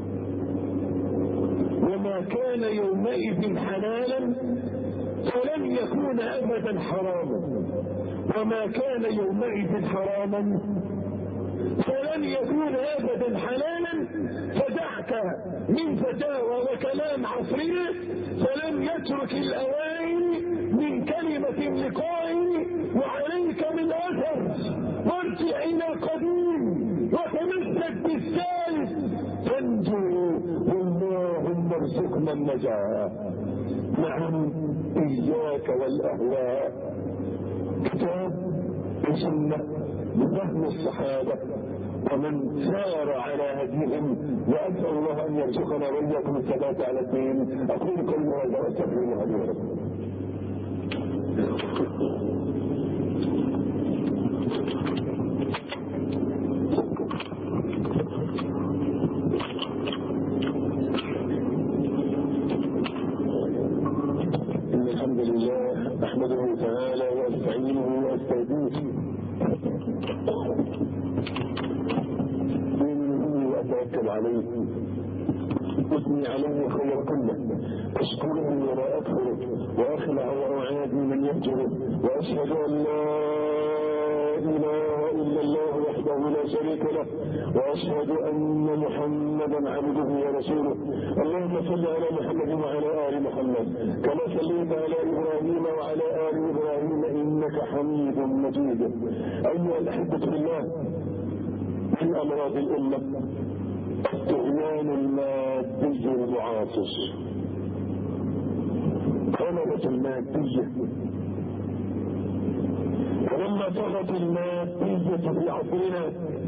وما كان يومئذ حلالا فلن يكون أبدا حراما وما كان يومئذ حراما فلن يكون أبدا حلالا. فدعك من فتاوى وكلام عصرنا فلم يترك الأوائل من كلمة لقائل وعليك من أثر وارجع إلى القديم وتمسك بالثالث تنجو اللهم ارزقنا النجاة. نعم إياك والأهواء كتاب وسنة بفهم الصحابة ومن سار على هديهم وأسأل الله أن يرزقنا وإياكم الثبات على الدين. أقول قولي هذا وأستغفر الله لي ولكم. إن الحمد لله أحمده تعالى وأستعينه وأستهديه وأتوكل عليه، اثني عليه خير كله، اشكرني ولا اكفره، واخلع واعادي من يهجره، واشهد ان لا اله الا الله وحده لا شريك له، واشهد ان محمدا عبده ورسوله. اللهم صل على محمد وعلى ال محمد كما صليت على ابراهيم وعلى ال ابراهيم انك حميد مجيد. ايها الاحبه بالله، من امراض الامه الطغيان المادي المعاصر، غلبة المادية. ولما طغت المادية في عصرنا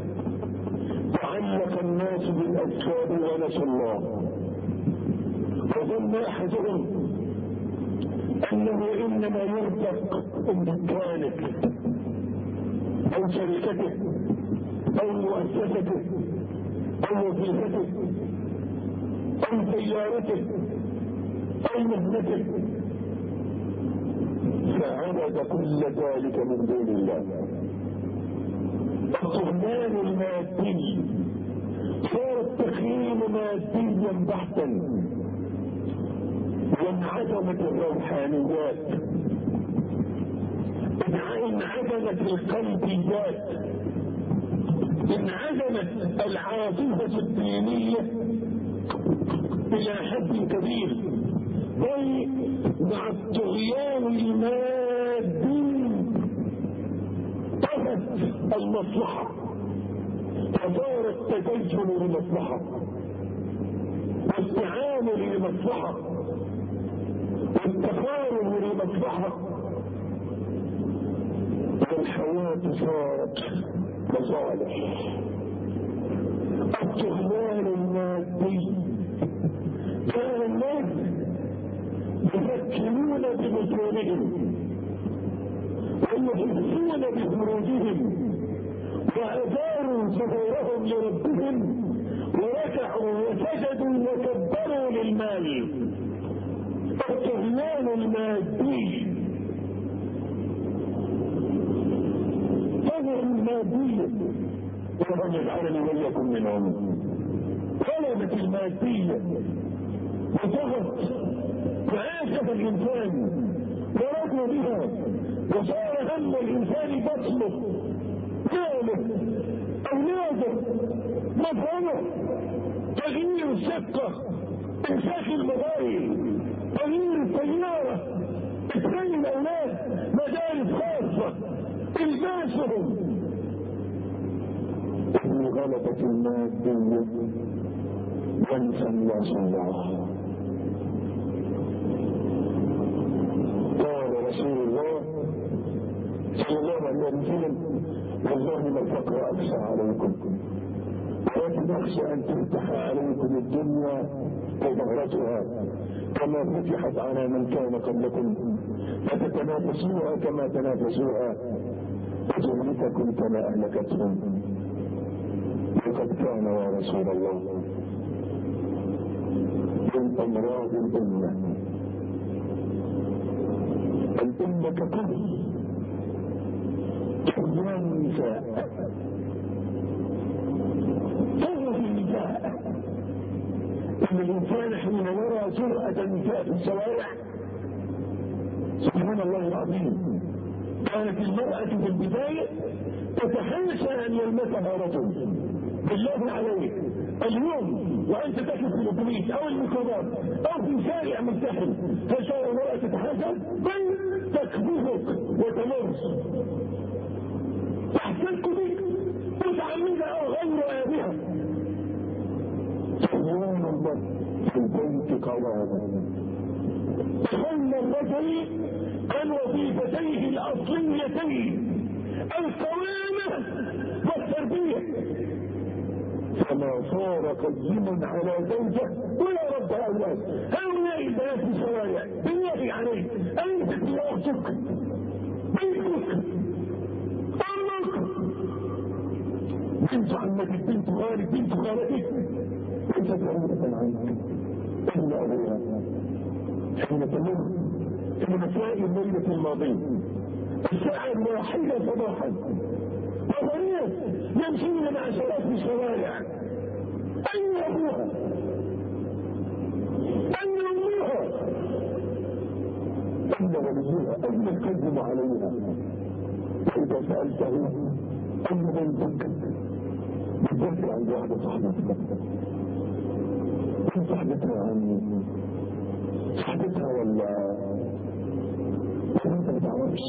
تعلق الناس بالأسباب ونسوا الله، وظن أحدهم أنه إنما يرزق بدكانه أو شركته أو مؤسسته أو وظيفته أو سيارته أو مهنته، فعبد كل ذلك من دون الله. الطغيان المادي صار التخييم ماديا بحتا، وانعدمت الروحانيات، انعدمت القلبيات، انعدمت العاطفة الدينية إلى حد كبير. بل مع الطغيان المادي طغت المصلحة، فصار التدين لمصلحة، والتعامل لمصلحة، والتفاهم لمصلحة، والحياة صارت مصالح. الطغيان المادي كان الناس يفكرون بمثالهم ويحسون بخروجهم، وأداروا ظهورهم لربهم، وركعوا وسجدوا وكبروا للمال. الطغيان المادي، طغى المادية، وربنا يجعلني وإياكم منهم. غلبت المادية وطغت وعاشت الإنسان ورضوا بها، وصار هم الإنسان بطله، ماله، أولاده، مفهمه، تغيير الشقة، إمساك الموبايل، تغيير السيارة، إدخال الأولاد مدارس خاصة، إلباسهم. من غلبة المادية وانسى الله الله. قال رسول الله صلى الله عليه وسلم: والله ما الفقر أخشى عليكم، ولكن أخشى أن تفتح عليكم الدنيا وظهرتها كما فتحت على من كان قبلكم، فتتنافسوها كما تنافسوها، وتهلككم كما أهلكتهم. وقد كان يا رسول الله من أمراض الأمة، الأمة ككل طغيان النساء، طغى في النساء. إن الإنسان حين يرى جرأة النساء في الشوارع، سبحان الله العظيم، كانت المرأة في البداية تتحاشى أن يلمسها رجل. بالله عليك اليوم وأنت تكتب في الأتوبيس أو الميكروباص أو في شارع ملتحم، فشار المرأة تتحاشى بل تكبهك وتمر، تحتك بك متعمدة أو غير آبها. سبحان الله في البيت قرارا. خلى الرجل عن وظيفتيه الأصليتين، القوامة والتربية، فما صار قيما على زوجة ولا رب أولاد. هؤلاء البنات في الشوارع بالله عليك، أنت أختك، بنتك، أمك، بنت عمتك، بنت خالك، بنت خالتك، ليست بعيدة عنك إلا أبوها. حين تمر في مساء الليلة الماضية الساعة الواحدة صباحا، وبنات يمشون مع شباب في الشوارع، أين أبوها؟ أين أمها؟ أين وليها؟ أين الكذب عليها؟ وإذا سألته أين بنتك؟ بنتك عند واحدة صاحبتها. من صاحبتها عني؟ صاحبتها ولا أنت ما تعرفش؟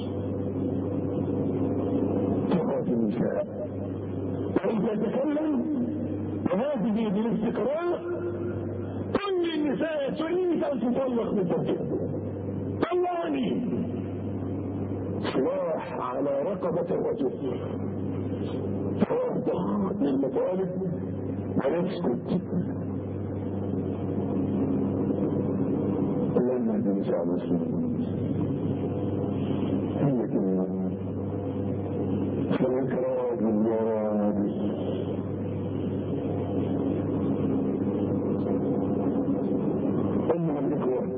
ترى النساء وإذا تكلم وهذه بالاستقراء كل النساء تريد أن تطلق من زوجها. طلعني سلاح على رقبة الرجل فيرضخ للمطالب ويسكت. اللهم اهد نساء المسلمين. هي كلمة فالإكرام بالوارد أيها الإخوة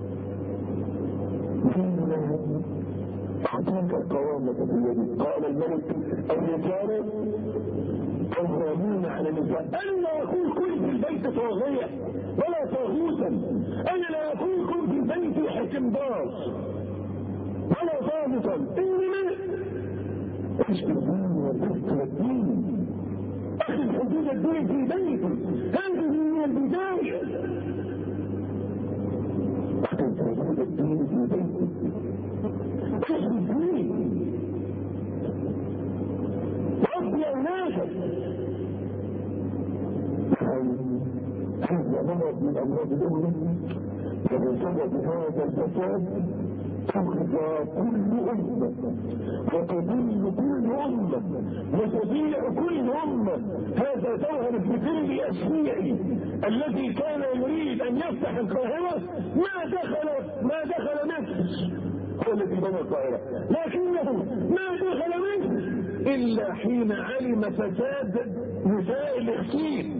أعطاك القوامة في اليد. قال الملك الرجال قوامون على النساء. أنا لا أقول كن في البيت طاغية ولا طاغوتا. أنا لا أقول كن في البيت حكمدار ولا ضابطا. إنما اشبه الدين والبيت والدين. أخذ حدود الدين في بيتي. هذه من البداية. أخذ حدود الدين في بيتي. أخذ الدين ربي أولادك. هذا مرض من أمراض الأمة. وبسبب هذا الفساد تخزى كل أمة وتضل كل أمة وتضيع كل أمة. هذا ظاهر في كل الشيعي الذي كان يريد أن يفتح القاهرة ما دخل ما دخل مصر. هو الذي بنى القاهرة لكنه ما دخل مصر إلا حين علم فساد نساء الاغتيال.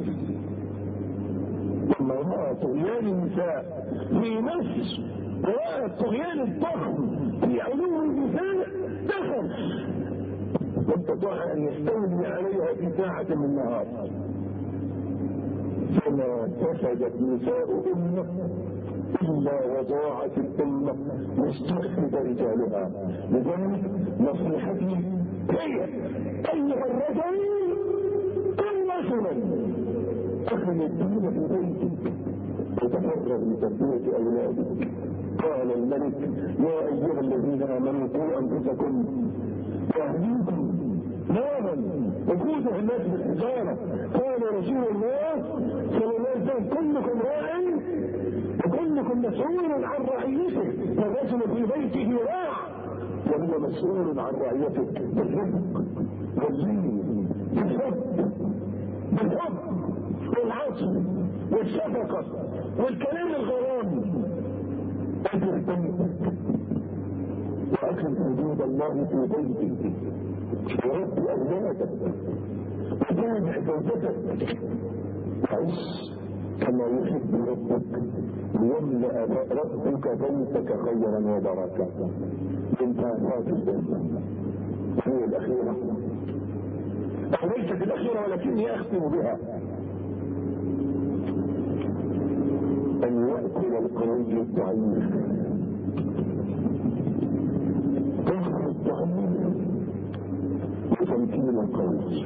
لما رأى طغيان النساء في مصر ورأى الطغيان الضخم في علوم النساء دخل واستطاع أن يستولي عليها في ساعة من النهار. فما فسدت نساء أمة إلا وضاعت الأمة واستخفت رجالها. لذلك نصيحتي هي أيها الرجل كن رجلا أخذ الدين في بيتك وتفرغ لتربية أولادك. قال الملك يا أيها الذين آمنوا قوا أنفسكم وأهليكم نارا وقودها الناس بالحجارة. قال رسول الله صلى الله عليه وسلم كلكم راع وكلكم مسؤول عن رعيته. فالرجل في بيته راع وهو مسؤول عن رعيته بالرزق واللين بالحب بالحب والعطف والشفقة والكلام الغرامي. أجر بيتك وأكل حدود الله في بيتك ورب أولادك وتابع زوجتك. عش كما يحب ربك ليملأ ربك بيتك خيرا وبركة. انت هذه الأمة هي الأخيرة ليست الأخيرة ولكني أختم بها. أن يأكل القوي الضعيف. ظهر الضعيف وتمكين القوي.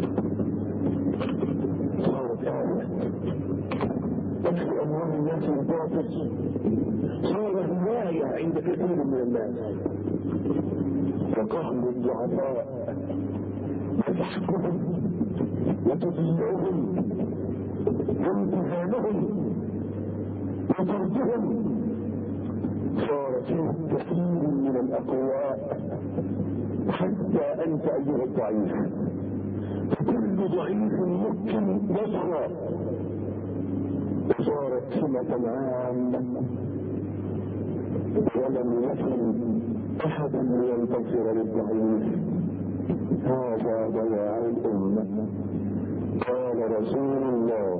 صارت آية أكل أموال الناس الباطل صار هواية عند كثير من الناس. فقهر الضعفاء وتحكمهم وتضييعهم وامتهانهم وطردهم صار فيه كثير من الأقوياء حتى أنت أيها الضعيف. فكل ضعيف ممكن يطغى وصارت سمة عامة ولم يكن أحد لينتصر للضعيف. هذا ضياع الأمة. قال رسول الله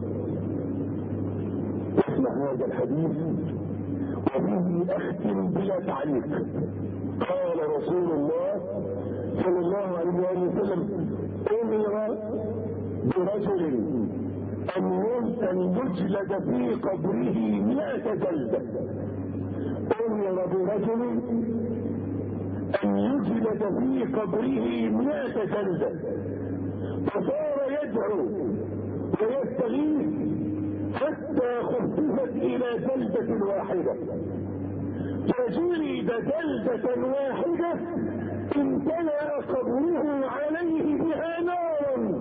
اسمع هذا الحديث وبه أختم بلا تعليق. قال رسول الله صلى الله عليه وسلم أمر برجل أن يجلد في قبره مئة جلدة. أمر برجل أن يجلد في قبره مئة جلدة، فصار يدعو ويستغيث حتى خففت إلى جلدة واحدة، فجلد جلدة واحدة امتلأ قبره عليه بها نارا،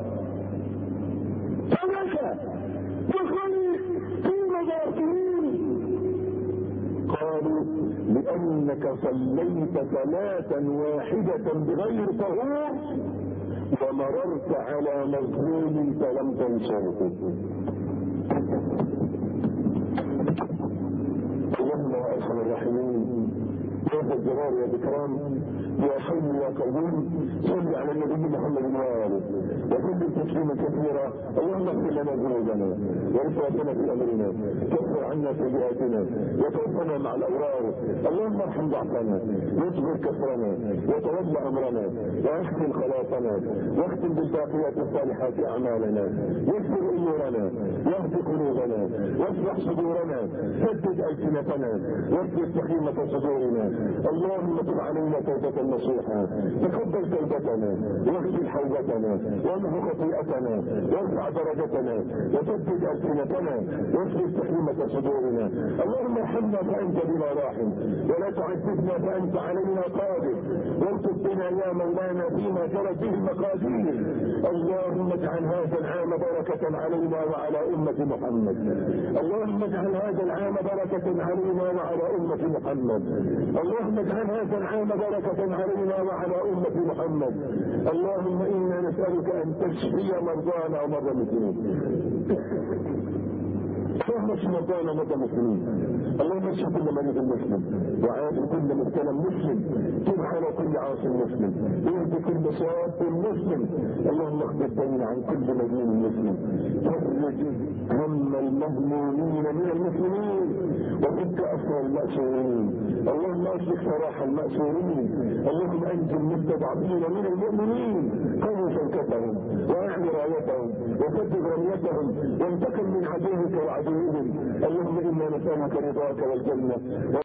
فبكى وقال فيما ذاكرين؟ قالوا لأنك صليت صلاة واحدة بغير طهور ومررت على مظلوم فلم تنصره. اللهم يا ارحم الراحمين يا ذا الجلال والاكرام يا حي يا قيوم صل على النبي محمد واله وسلم تسليما كثيرا. اللهم اغفر لنا ذنوبنا واسرافنا في امرنا، كفر عنا سيئاتنا وتوفنا مع الابرار. اللهم ارحم ضعفنا واجبر كفرنا وتولى امرنا واختم خلاصنا واختم بالباقيات الصالحات اعمالنا، يسر امورنا واهد قلوبنا واشرح صدورنا، سدد السنتنا واكفر سخيمه صدورنا. اللهم تب علينا توبه نصوحا، تقبل توبتنا واغفر حوبتنا وامحو خطيئتنا وارفع درجتنا وسدد السنتنا واكفر سخيمه صدورنا. اللهم ارحمنا فانت بنا راحم ولا تعذبنا فانت علينا قادر، وارزق بنا يا مولانا فيما جرت به المقادير. اللهم اجعل هذا العام بركه علينا وعلى امه محمد. اللهم اجعل هذا العام بركه علينا وعلى امه محمد. اللهم اجعل هذا العام بركه علينا وعلى امه محمد. اللهم انا نسالك ان تشفي مرضانا ومرضى المسلمين. اللهم اشف مرضانا ومرضى المسلمين. اللهم اشف كل مريض مسلم وعاف كل مبتلى مسلم، تب على كل عاص مسلم، اهد كل شاب مسلم. اللهم اخذ الدين عن كل مدين مسلم، فرج هم المهمومين من المسلمين وفك اسر المأسورين. اللهم اشرك سراح المأسورين. اللهم انجي المستضعفين من المؤمنين، قوي شوكتهم واعلي رايتهم وسدد رميتهم وانتقم من عدوك وعدوهم. اللهم انا نسالك رضاك والجنه